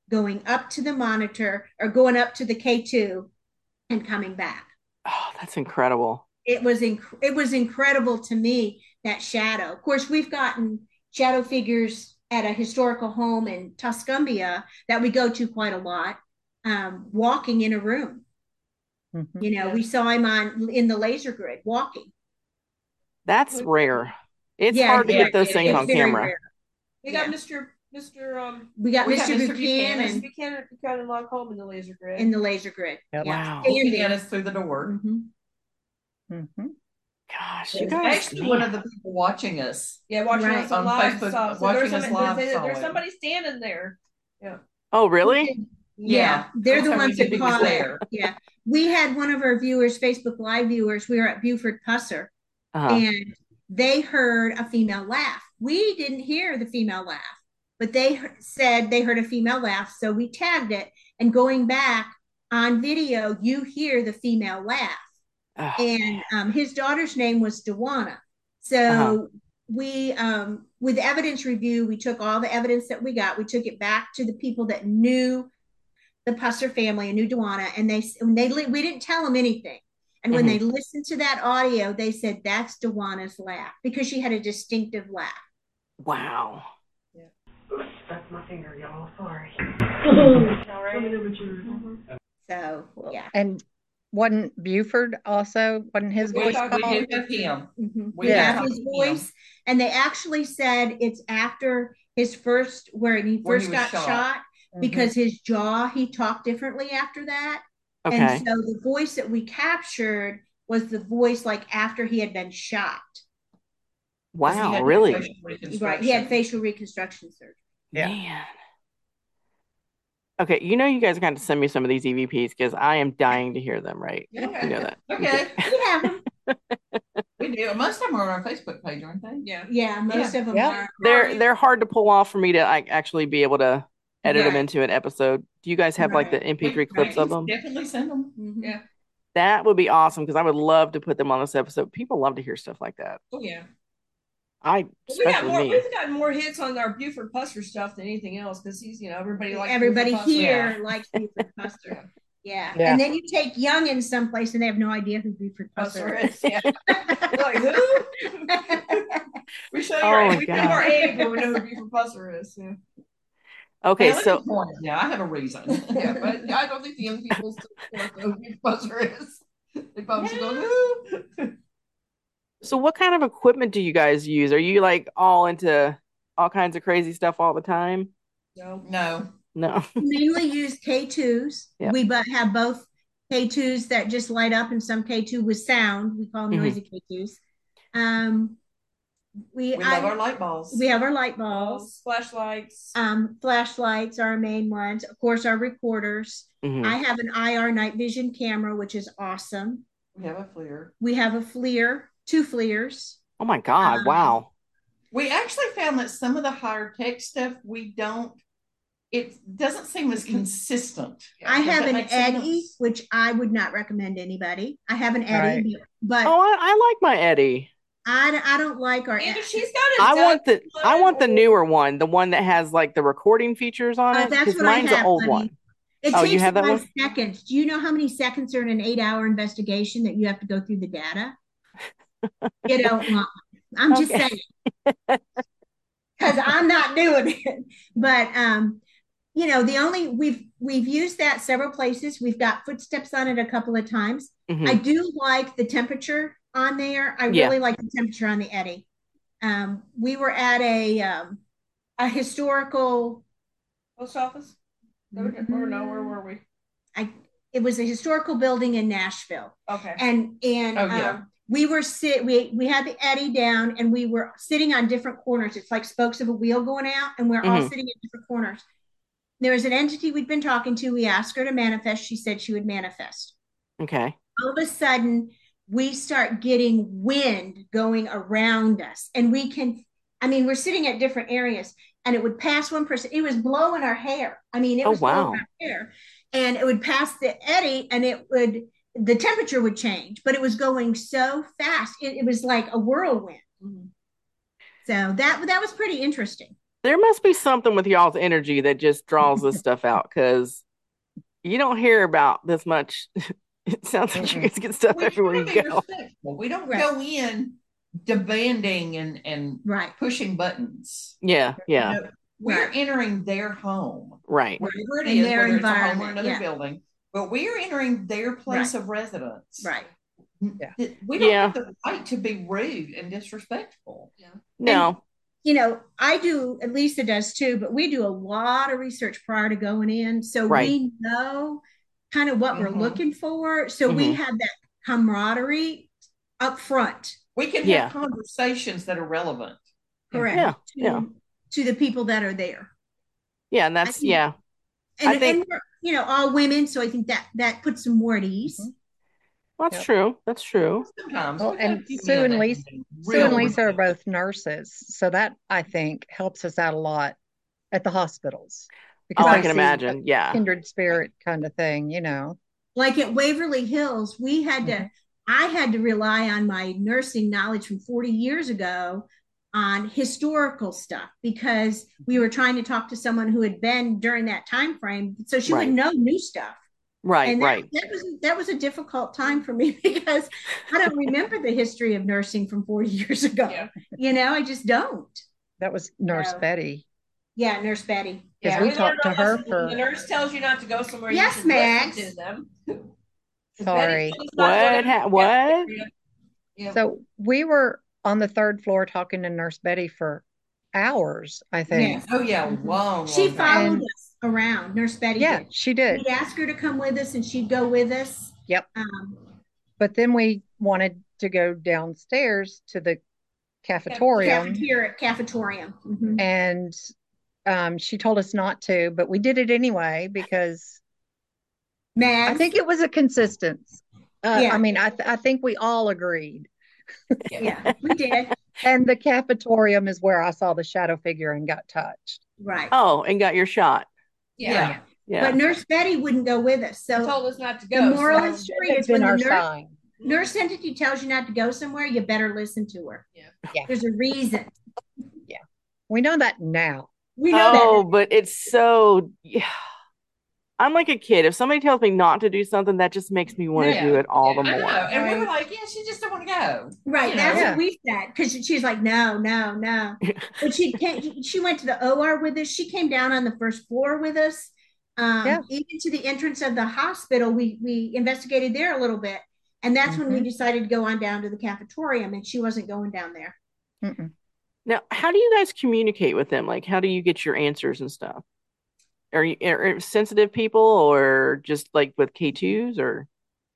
going up to the monitor or going up to the K2 and coming back. Oh, that's incredible. It was incredible to me, that shadow. Of course, we've gotten shadow figures at a historical home in Tuscumbia that we go to quite a lot, walking in a room. Mm-hmm. We saw him in the laser grid walking. That's rare. It's hard to get those things on camera. Rare. We got Mr. We got Mr. Buchanan log home in the laser grid. Yep. Wow. Looking at us through the door. Mm-hmm. Mm-hmm. Gosh, you guys. Actually, one of the people watching us. Yeah, watching us on live. Facebook, watching us live. There's somebody standing there. Yeah. Oh, really? Yeah. They're the ones that caught there. Yeah. We had one of our viewers, Facebook Live viewers, we were at Buford Pusser, and they heard a female laugh. We didn't hear the female laugh, but they said they heard a female laugh. So we tagged it, and going back on video, you hear the female laugh. And his daughter's name was Dewana. So we, with evidence review, we took all the evidence that we got, we took it back to the people that knew the Pusser family and knew Dewana, and we didn't tell them anything. And when they listened to that audio, they said that's Dewana's laugh, because she had a distinctive laugh. Wow. Yeah. Oops, that's my finger, y'all. Sorry. All right. So, yeah. And wasn't Buford also, wasn't his voice called? We did him. We have his voice. And they actually said it's after his first, when he first got shot. Because his jaw, he talked differently after that. Okay. And so the voice that we captured was the voice like after he had been shot. Wow, really? Right. He had facial reconstruction surgery. Yeah. Man. Okay, you guys are going to send me some of these EVPs because I am dying to hear them, right? Yeah. You know that. Okay. We have them. We do. Most of them are on our Facebook page, aren't they? Yeah. Yeah, most of them are. They're hard to pull off for me to actually be able to edit them into an episode. Do you guys have like the MP3 clips of them? Definitely send them. Mm-hmm. Yeah. That would be awesome because I would love to put them on this episode. People love to hear stuff like that. Oh yeah. We've gotten more hits on our Buford Pusser stuff than anything else because he's everybody here likes Buford Pusser. Yeah. And then you take young in someplace and they have no idea who Buford Pusser is. Yeah. Like who? We show you our age when we know who Buford Pusser is. Yeah. Okay, so I have a reason. Yeah, but I don't think the young people still know who Buford Pusser is. They probably go, who? So what kind of equipment do you guys use? Are you like all into all kinds of crazy stuff all the time? No. We mainly use K2s. Yep. We have both K2s that just light up and some K2 with sound. We call them noisy K2s. We love our light balls. We have our light balls. Flashlights. Flashlights are our main ones. Of course, our recorders. I have an IR night vision camera, which is awesome. We have a FLIR. We have a FLIR, 2 FLIRs. Oh my God, wow. We actually found that some of the higher tech stuff it doesn't seem as consistent. I have an Eddy, which I would not recommend anybody. I have an Eddy, but I like my Eddy. I don't like our. She's got I want the newer one, the one that has like the recording features on it. That's what mine's I have, an old honey. one. It takes you have that 5 one? seconds. Do you know how many seconds are in an 8-hour investigation that you have to go through the data? You don't want. I'm just saying, because I'm not doing it. But we've used that several places. We've got footsteps on it a couple of times. I do like the temperature on there. I really like the temperature on the Eddy. We were at a historical post office. Or no, where were we? It was a historical building in Nashville. Okay. And we were we had the Eddy down and we were sitting on different corners. It's like spokes of a wheel going out, and we're all sitting in different corners. There was an entity we'd been talking to. We asked her to manifest. She said she would manifest. Okay. All of a sudden, we start getting wind going around us, and we're sitting at different areas, and it would pass one person. It was blowing our hair. It was blowing our hair, and it would pass the Eddy, and the temperature would change, but it was going so fast. It was like a whirlwind. So that was pretty interesting. There must be something with y'all's energy that just draws this stuff out, because you don't hear about this much. It sounds like you guys get stuff We everywhere try to you be go. respectful. We don't Right. go in demanding and Right. pushing buttons. Yeah, yeah, You know, we're entering their home, right. wherever it In is, their whether it's a home or environment, another yeah. building. But we are entering their place Right. of residence. Right. We don't Yeah. have the right to be rude and disrespectful. No, You know, I do, and Lisa does too, but we do a lot of research prior to going in. So Right. we know kind of what we're Mhm. looking for. So we Mhm. have that camaraderie up front. We can Yeah. have conversations that are relevant. Correct. Yeah, To, yeah. to the people that are there. yeah, and that's think- yeah. And, I think- and we're, you know, all women. So I think that puts them more at ease. Mhm. That's Yep. true. That's true. Sometimes. Well, we've had and a few Sue men and that Lisa- have been Sue and real Lisa are rude. both nurses, so that I think helps us out a lot at the hospitals because Oh, I they can see imagine. a Yeah. kindred spirit kind of thing, you know. Like at Waverly Hills, we had Mhm. to, I had to rely on my nursing knowledge from 40 years ago on historical stuff because we were trying to talk to someone who had been during that time frame, so she Right. would know new stuff. Right, And right. that was a difficult time for me because I don't remember the history of nursing from 40 years ago. Yeah. You know, I just don't. That was Nurse No. Betty. Yeah, Nurse Betty. Because Yeah, we learned talked to a her lesson. for- When the nurse tells you not to go somewhere, Yes, you should Max. listen to them. Sorry. What? Yeah. So we were on the third floor talking to Nurse Betty for hours, I think. Yes. Oh yeah, Mhm. long. She long followed And- us around. Nurse Betty Yeah, did. she did. We'd ask her to come with us and she'd go with us. Yep. But then we wanted to go downstairs to the cafetorium, Cafetorium. Mhm. and she told us not to, but we did it anyway because Mags. I think it was a consistency. Yeah. I mean, I think we all agreed. Yeah, we did. And the cafetorium is where I saw the shadow figure and got touched. Right. Oh, and got your shot. Yeah. Yeah. But Nurse Betty wouldn't go with us. They So told us not to the go. moral of so- the story It's is when been the our nurse, sign. nurse entity tells you not to go somewhere, you better listen to her. Yeah. There's a reason. We know that now. We know Oh, that. but it's so. Yeah. I'm like a kid. If somebody tells me not to do something, that just makes me want to Yeah. do it all the I know. more. And we were like, yeah, she just don't want to go. Right. You That's know? what we said. Because she's like, no. But she went to the OR with us. She came down on the first floor with us. Yeah. Even to the entrance of the hospital, we investigated there a little bit. And that's when we decided to go on down to the cafetorium, and she wasn't going down there. Mm-mm. Now, how do you guys communicate with them? Like, how do you get your answers and stuff? Are sensitive people, or just like with K2s, or?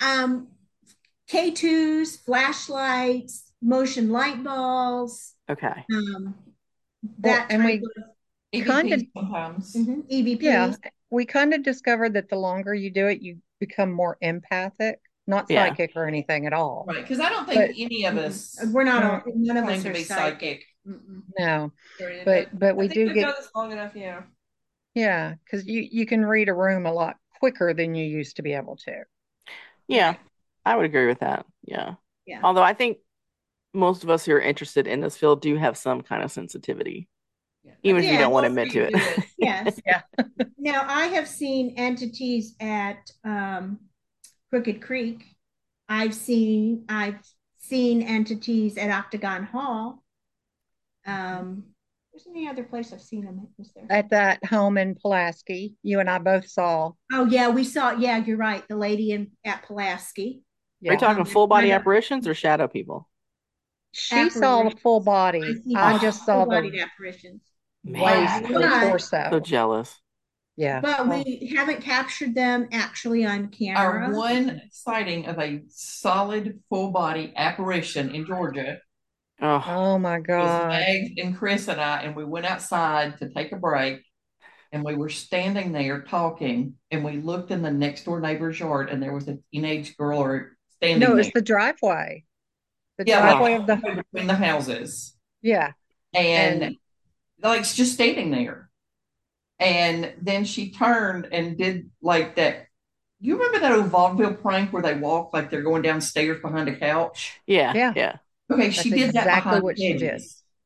K2s, flashlights, motion light balls, Okay. that and type we of Kind EVP sometimes. EVPs. Yeah, we kind of discovered that the longer you do it, you become more empathic, not Yeah. psychic or anything at all. Right. Because I don't think But- any of us We're not all, none of claim us to are be psychic. psychic. Mm-mm. No, But but we I think do we've get, done this long enough, yeah. yeah, because you can read a room a lot quicker than you used to be able to. Yeah, I would agree with that. Yeah. Yeah. Although I think most of us who are interested in this field do have some kind of sensitivity, even if you Yeah, don't want to most admit to people it. do Yes. Yeah. Now I have seen entities at Crooked Creek. I've seen entities at Octagon Hall. There's any other place I've seen them? Was there? At that home in Pulaski, you and I both saw. Oh yeah, we saw. Yeah, you're right. The lady at Pulaski. Are you talking Um, full body kind of- apparitions or shadow people? She saw the full body. I just saw bodied the apparitions. waist Man, or Wow. torso. so jealous. Yeah. But we haven't captured them actually on camera. Our one sighting of a solid full body apparition in Georgia Oh, Oh my was God. Meg and Chris and I, and we went outside to take a break, and we were standing there talking, and we looked in the next door neighbor's yard, and there was a teenage girl standing No, it there. was the driveway. The Yeah, driveway like of the, between the houses, yeah. and like just standing there. And then she turned and did like that. You remember that old vaudeville prank where they walk like they're going downstairs behind a couch? yeah, Yeah. yeah. Okay, That's she did that exactly behind what she did. Hedges.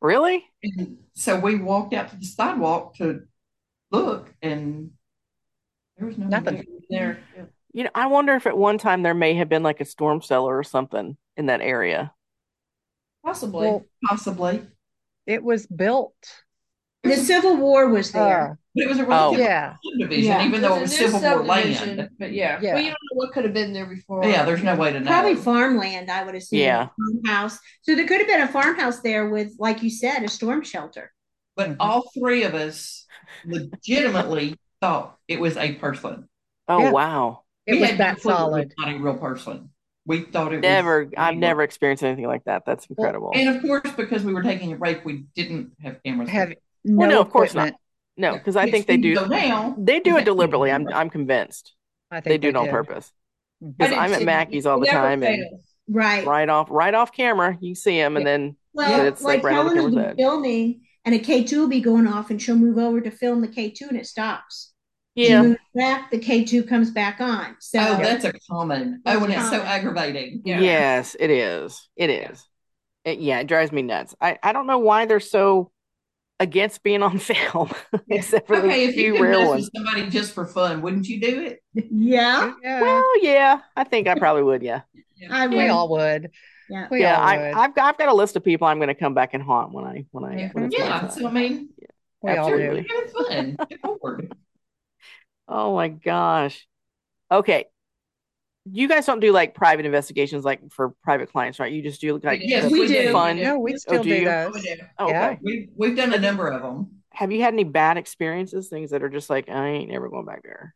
Really? And so we walked out to the sidewalk to look, and there was no one Nothing. there. You know, I wonder if at one time there may have been like a storm cellar or something in that area. Possibly. Well, Possibly. it was built. The Civil War was there. But it was a Oh. relatively Yeah. subdivision, Yeah. even though it It was was a new Civil War subdivision, land. but yeah. Yeah. Well, you don't know what could have been there before. Yeah, there's no way to know. Probably farmland, I would assume. Yeah. Farmhouse. So there could have been a farmhouse there with, like you said, a storm shelter. But all three of us legitimately thought it was a person. Oh, Yeah. wow. It We was had no that clue it was solid. not a real person. We thought it I've was. never experienced anything like that. That's incredible. And of course, because we were taking a break, we didn't have cameras. Have Well, no no, of course not. equipment. No, because I Which think they we do. know now. They do it Exactly. deliberately. I'm convinced I they think do it on did. purpose. Mhm. Because I did I'm at too. Mackey's all the It never time, and fails. Right. right off camera, you see them, and then Well, it's like like right on the Helen will camera's be edge. filming and a K2 will be going off and she'll move over to film the K2 and it stops. She Yeah, moves back, the K2 comes back on. So Oh, that's a common. That's Oh, and it's so common. aggravating. Yeah. yes, it is. It is. It drives me nuts. I don't know why they're so against being on film, except for Okay, the if you few could rare mess ones. with somebody just for fun, wouldn't you do it? yeah, Yeah. Well, yeah, I think I probably would. Yeah, I We would. all would. Yeah. We yeah. all would. I've got a list of people I'm going to come back and haunt when it's my Yeah. time. So I mean, We all Absolutely. do. have fun. Get bored. Oh my gosh. Okay. You guys don't do like private investigations like for private clients, right? You just do like Yes, the we do. fun. No, we still do do you? those. We do. Oh, Yeah. okay. We've done a number of them. Have you had any bad experiences? Things that are just like, I ain't never going back there.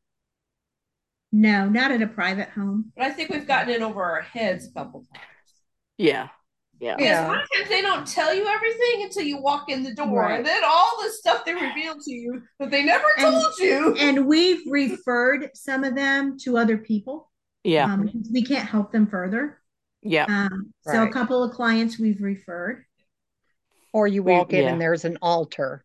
No, not at a private home. But I think we've gotten in over our heads a couple times. Yeah. Yeah. Because Yeah. a lot of times they don't tell you everything until you walk in the door. Right. And then all the stuff they reveal to you that they never And- told you. And we've referred some of them to other people. Yeah. Because we can't help them further. Yeah. So a Right. couple of clients we've referred. Or you walk in yeah. and there's an altar.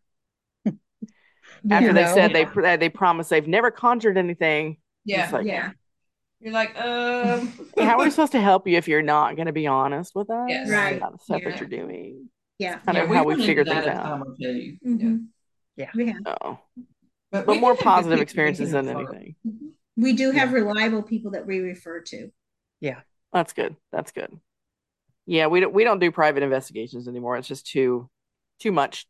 After You they know? said they promised they've never conjured anything. Yeah. It's like, Yeah. You're like, hey, how are we supposed to help you if you're not going to be honest with us Yes. Right. about the stuff Yeah. that you're doing? Yeah. Kind of we've how we run figure into things that a out. time or two. Mhm. Yeah. We have. Oh, But but we more do have good positive people experiences we than can refer. anything. We do have reliable people that we refer to. That's good. That's good. Yeah, we don't do private investigations anymore. It's just too much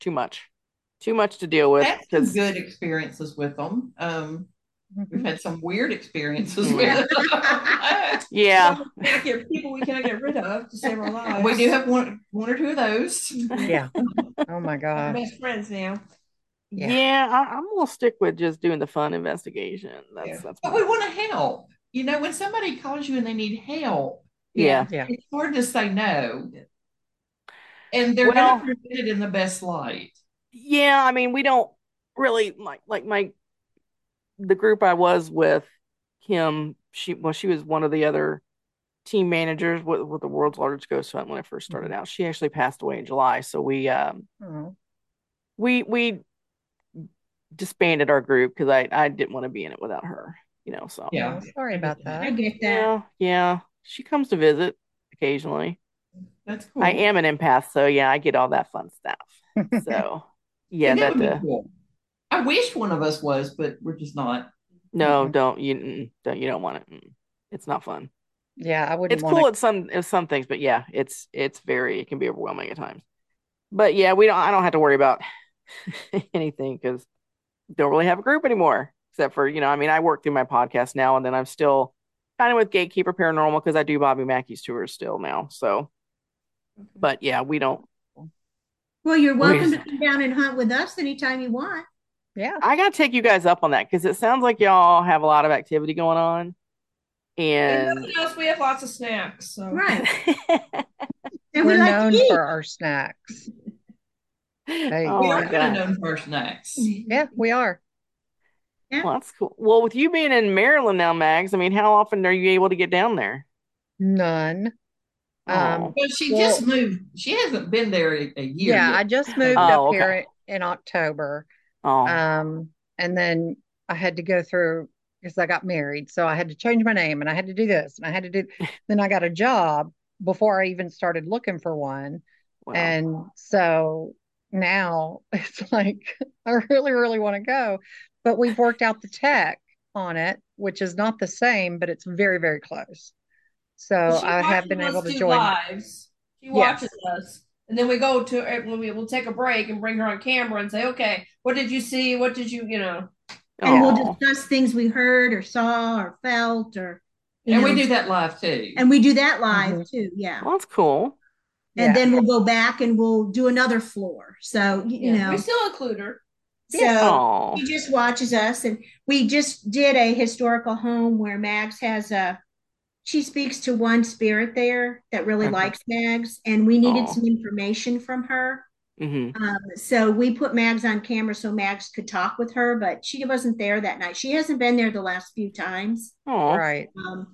to deal with. Had some Because good experiences with them. We've had some weird experiences Mhm. with them. yeah, we can't get people we can't get rid of to save our lives. We do have one or two of those. Yeah. Oh my We're gosh. best friends now. yeah. I'm gonna stick with just doing the fun investigation. That's But we want to help. You know, when somebody calls you and they need help, yeah. Yeah. it's hard to say no. And they're Well- going to present it in the best light. Yeah, I mean, we don't really like the group I was with, Kim. She was one of the other team managers with the world's largest ghost hunt when I first started out. She actually passed away in July, so we Oh. we disbanded our group because I didn't want to be in it without her. So Yeah. Oh, sorry about I that. get that. yeah. She comes to visit occasionally. That's cool. I am an empath, so yeah, I get all that fun stuff. So yeah, And that that would be cool. I wish one of us was, but we're just not. no, Mhm. you don't want it. It's not fun. Yeah, I wouldn't It's want cool to. at some things, but yeah, it can be overwhelming at times. But yeah, I don't have to worry about anything because don't really have a group anymore, except for, I mean, I work through my podcast now, and then I'm still kind of with Gatekeeper Paranormal because I do Bobby Mackey's tours still now. So, but yeah, we don't. Well, you're welcome Wait. to come down and hunt with us anytime you want. Yeah. I gotta take you guys up on that because it sounds like y'all have a lot of activity going on, And and nothing else, we have lots of snacks. So Right. And we We're like known to eat. for our snacks. Hey. Oh We my are kind God. of known for our snacks. Yeah, we are. Well, that's cool. Well, with you being in Maryland now, Mags, I mean, how often are you able to get down there? None. Oh. Well, she Well- just moved. She hasn't been there a year Yeah, yet. I just moved Oh, up okay. here in October. Oh, And then I had to go through because I got married. So I had to change my name and I had to do this and I had to do, then I got a job before I even started looking for one. wow. And so now it's like I really, really want to go. But we've worked out the tech on it, which is not the same, but it's very, very close. So She I have watches been able us to do join. lives. She Yes. watches us. And then we go to when we'll take a break and bring her on camera and say, okay, what did you see? What did you know? And we'll Aw. discuss things we heard or saw or felt or And we do that live too. And we do that live Mhm. too, yeah. Well, that's cool. And Yeah. then we'll go back and we'll do another floor. So you Yeah, know, we still include her. so Aw. she just watches us, and we just did a historical home where Mags has she speaks to one spirit there that really Okay. likes Mags, and we needed Aw. some information from her. Hmm. So we put Mags on camera so Mags could talk with her, but she wasn't there that night. She hasn't been there the last few times. Aw. Right.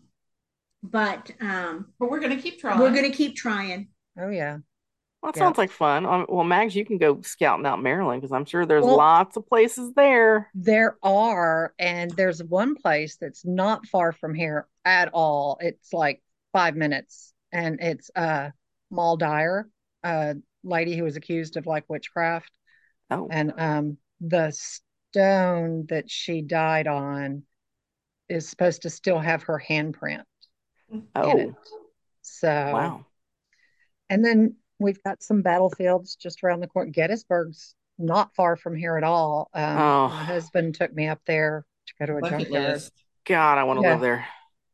But we're going to keep trying. We're going to keep trying. Oh, yeah. Well, that Yeah. sounds like fun. Well, Mags, you can go scouting out Maryland because I'm sure there's Well- lots of places there. There are, and there's one place that's not far from here at all. It's like 5 minutes, and it's Maul Dyer, a lady who was accused of like witchcraft, Oh, and the stone that she died on is supposed to still have her handprint in it. oh, So, wow. and then we've got some battlefields just around the corner. Gettysburg's not far from here at all. Oh. My husband took me up there to go to a Bucket junkyard. list. God, I want to Yeah. live there.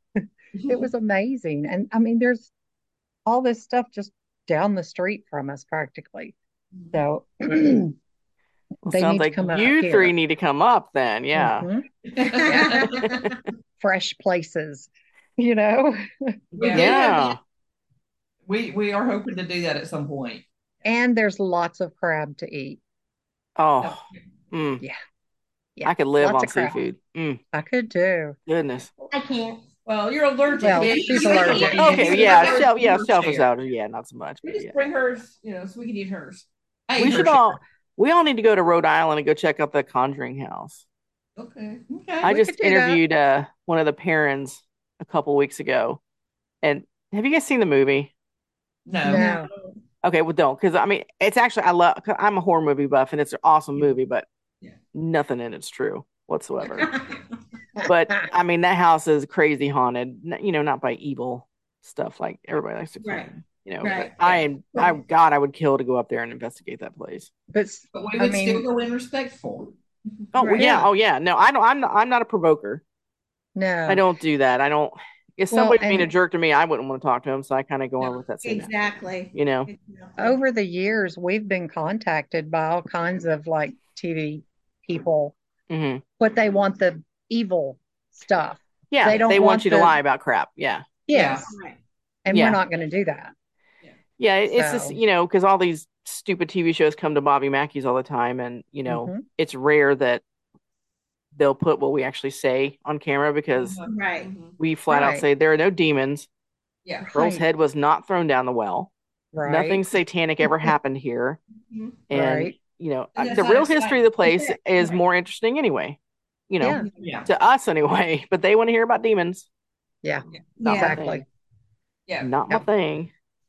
It was amazing. And I mean, there's all this stuff just down the street from us practically. So Well, they sounds need to like come up you here. three need to come up then. Yeah. Mhm. Fresh places, you know? We do Yeah. have- we are hoping to do that at some point. And there's lots of crab to eat. Oh, mm. Yeah. I could live Lots on of crab. seafood. I could too. Goodness. I can't. Well, you're allergic. Well, Yeah, she's you can allergic. eat- Okay, you yeah, can shell, eat yeah, her shellfish share. out. Yeah, not so much. We But just yeah. bring hers, so we can eat hers. I We ate should her all. We all need to go to Rhode Island and go check out the Conjuring house. Okay. Okay. I we just could do that. interviewed one of the parents a couple weeks ago. And have you guys seen the movie? No. No. Okay, well, don't, because I mean, it's actually I'm a horror movie buff, and it's an awesome movie, but Yeah. nothing in it's true whatsoever. But I mean, that house is crazy haunted. Not by evil stuff like everybody likes to claim. Right. But Right. God, I would kill to go up there and investigate that place. But But we I would mean- still go in respectful. Oh Right. yeah, oh yeah. No, I don't. I'm not a provoker. no. I don't do that. I don't. If Well, somebody's being a and- jerk to me, I wouldn't want to talk to him. So I kind of go on with that same. Exactly. Over the years, we've been contacted by all kinds of like TV people, Hmm. but they want the evil stuff. Yeah, They don't want want you to the- lie about crap. Yeah, Yes. Right. And Yeah. we're not going to do that. yeah. It's So- just because all these stupid TV shows come to Bobby Mackey's all the time, and Mhm. it's rare that they'll put what we actually say on camera because Right. we flat out Right. say there are no demons. Yeah. Girl's Right. head was not thrown down the well. Right. Nothing satanic ever happened here. Mhm. And Right. And that's the real not history of the place is Right. more interesting anyway. Yeah. Yeah. To us anyway. But they want to hear about demons. Yeah. Not my Exactly. thing. Yeah. Not my Yeah. thing.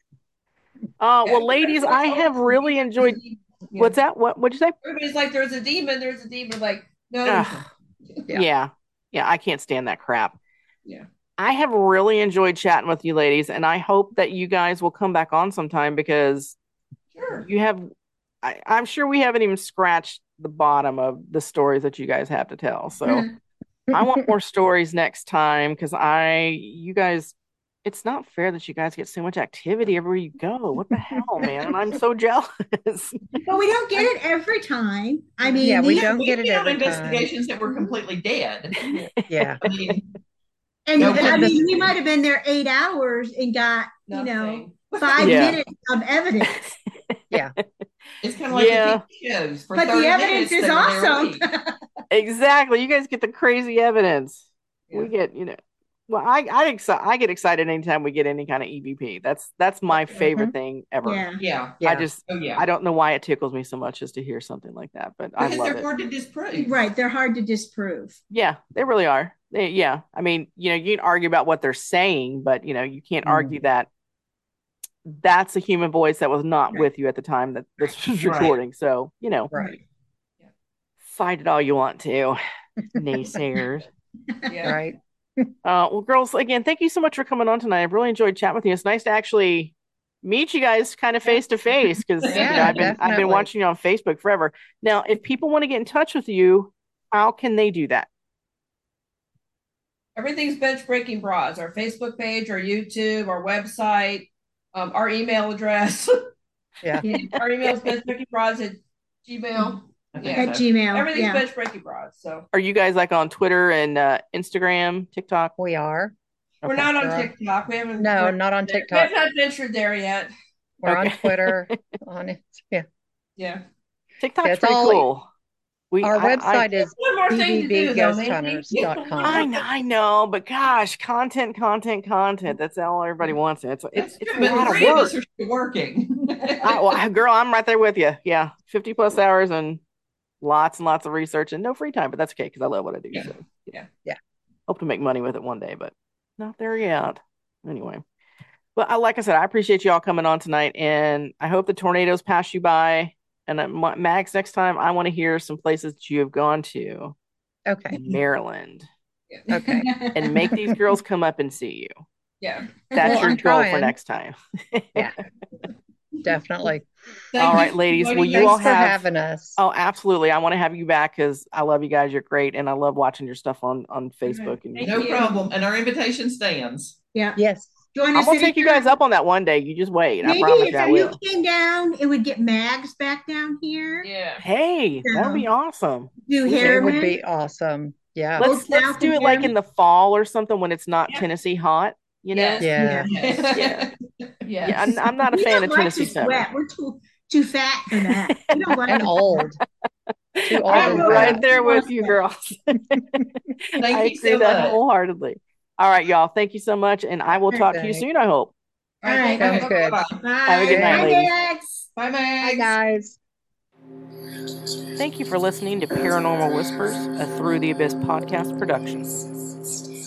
Well, ladies, I have really enjoyed. What's that? What'd you say? Everybody's like, there's a demon. There's a demon. Like, no. Ugh. Yeah. Yeah. I can't stand that crap. Yeah. I have really enjoyed chatting with you ladies, and I hope that you guys will come back on sometime because Sure. you have. I'm sure we haven't even scratched the bottom of the stories that you guys have to tell. So I want more stories next time because you guys, it's not fair that you guys get so much activity everywhere you go. What the hell, man? And I'm so jealous. But we don't get it every time. I mean, Yeah, we these- don't get it We've been on every time. investigations that were completely dead. Yeah. I mean, and No, I but mean, we might have been there 8 hours and got, Nothing. 5 Yeah. minutes of evidence. it's kind of like Yeah. the TV shows. For But 30 the evidence minutes, is they were there a awesome. week. Exactly. You guys get the crazy evidence. Yeah. We get, well, I get excited anytime we get any kind of EVP. That's my favorite thing ever. Yeah. Yeah. Yeah. Oh, yeah. I don't know why it tickles me so much just to hear something like that, but I Because love they're it. hard to disprove. Right. They're hard to disprove. Yeah, they really are. Yeah. I mean, you can argue about what they're saying, but you can't argue that that's a human voice that was not with you at the time that this was recording. So, Right. fight it all you want to, naysayers. Yeah. Right. Well, girls, again, thank you so much for coming on tonight. I've really enjoyed chatting with you. It's nice to actually meet you guys kind of face to face because I've been definitely. watching you on Facebook forever. Now, if people want to get in touch with you, how can they do that? Everything's Bench Breaking Bras. Our Facebook page, our YouTube, our website, our email address. Yeah. Our email is benchbreakingbras at Gmail. At Gmail. Everything's Bench Breaking Bras. So are you guys like on Twitter and Instagram, TikTok? We are. we're not on TikTok. We haven't. No, not on We TikTok. have not ventured there yet. We're on Twitter. On it. Yeah. Yeah. TikTok's It's pretty all- cool. Our website is One more thing to do, though, bbbghosthunters.com. I know, but gosh, content. That's all everybody wants. It's a But lot of three of work. us are still working. Girl, I'm right there with you. Yeah, 50 plus hours and lots of research and no free time, but that's okay because I love what I do. Yeah. So Yeah. hope to make money with it one day, but not there yet. Anyway, but like I said, I appreciate you all coming on tonight, and I hope the tornadoes pass you by. And Max, next time I want to hear some places that you have gone to. Okay. Maryland. Okay. And make these girls come up and see you. Yeah. That's your I'm goal for trying. next time. Yeah. Definitely. All right, ladies. Will you Thanks all for have having us. Oh, absolutely. I want to have you back because I love you guys. You're great. And I love watching your stuff on Facebook. And No problem. And our invitation stands. Yeah. Yes. Join I'm us going to take you anytime. guys up on that one day. You just wait. I Maybe promise if you I you will. came down, it would get Mags back down here. Yeah. Hey, that would be awesome. Do It Harriman. would be awesome. Yeah. Let's South do and it like Harriman. in the fall or something when it's not Yeah. Tennessee hot. You know? Yeah. Yeah. Yes. Yeah, I'm not a We fan don't of like Tennessee to summer. sweat. We're too fat for that. We don't like And to- old. Too old I'm and right fat. there with you, girls. I you so agree that much. wholeheartedly. All right, y'all. Thank you so much. And I will talk to you Thanks. soon, I hope. All right. Sounds good. Bye. Have a good night, Bye, ladies. Mags. Bye, Hi, Max. guys. Thank you for listening to Paranormal Whispers, a Through the Abyss podcast production.